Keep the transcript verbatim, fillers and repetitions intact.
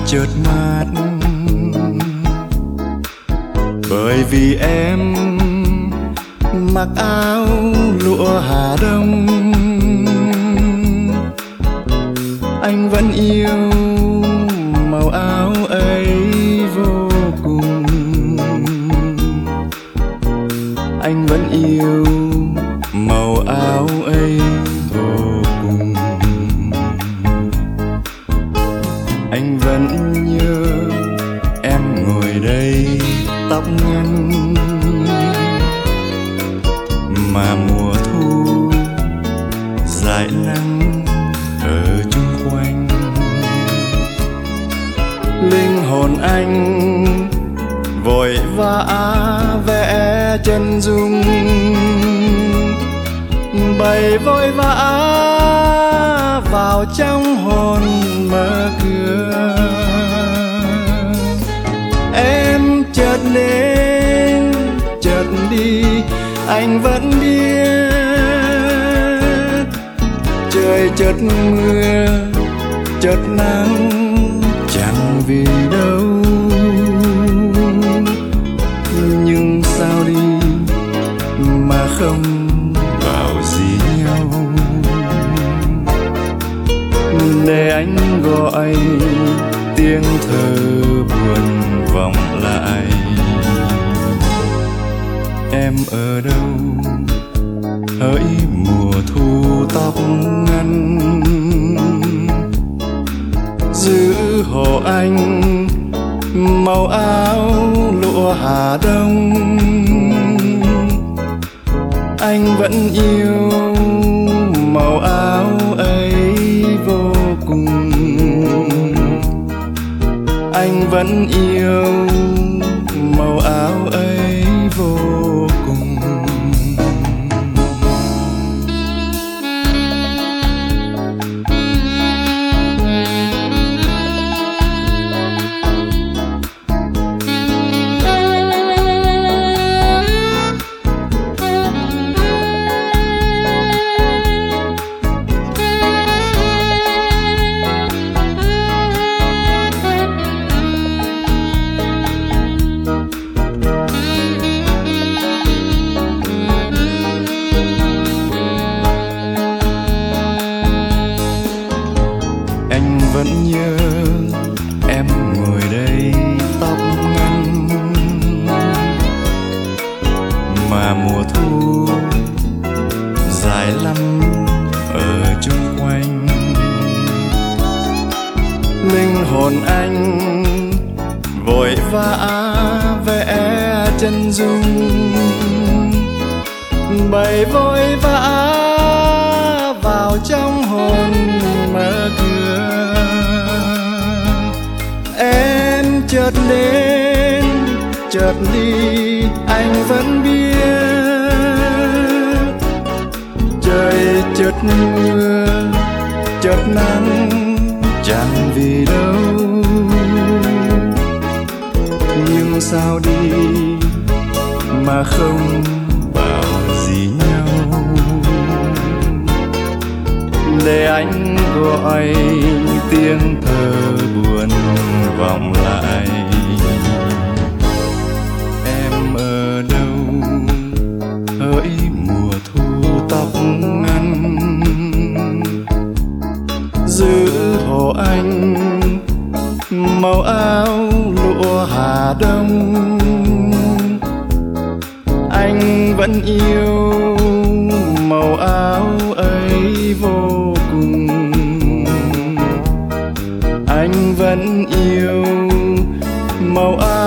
chợt mát, bởi vì em mặc áo lụa Hà Đông. Anh vẫn yêu màu áo ấy vô cùng, anh vẫn yêu màu áo ấy vô cùng. Anh vẫn nhớ em ngồi đây tóc ngắn, mà mùa thu dải nắng ở chung quanh. Linh hồn anh vội vã vẽ chân dung, bầy vội vã vào trong hồn mở cửa. Em chợt đến chợt đi, anh vẫn biết trời chợt mưa chợt nắng chẳng vì đâu. Nhưng sao đi mà không vào gì nhau, để anh gọi tiếng thơ buồn vọng lại. Em ở đâu hỡi mùa thu tóc ngắn, giữ hộ anh màu áo lụa Hà Đông. Anh vẫn yêu màu áo ấy vô cùng, anh vẫn yêu màu áo ấy vô cùng. Vẫn nhớ em ngồi đây tóc ngắn, mà mùa thu dài lắm ở chung quanh. Linh hồn anh vội vã vẽ chân dung, bầy vội vã vào trong hồn mở cửa. Em chợt đến chợt đi, anh vẫn biết trời chợt mưa chợt nắng chẳng vì đâu. Nhưng sao đi mà không bảo gì nhau, để anh gọi tiếng thơ buồn vọng lại. Em ở đâu hỡi mùa thu tóc ngắn, giữ hộ anh màu áo lụa Hà Đông. Anh vẫn yêu màu áo ấy vô cùng, anh vẫn yêu màu áo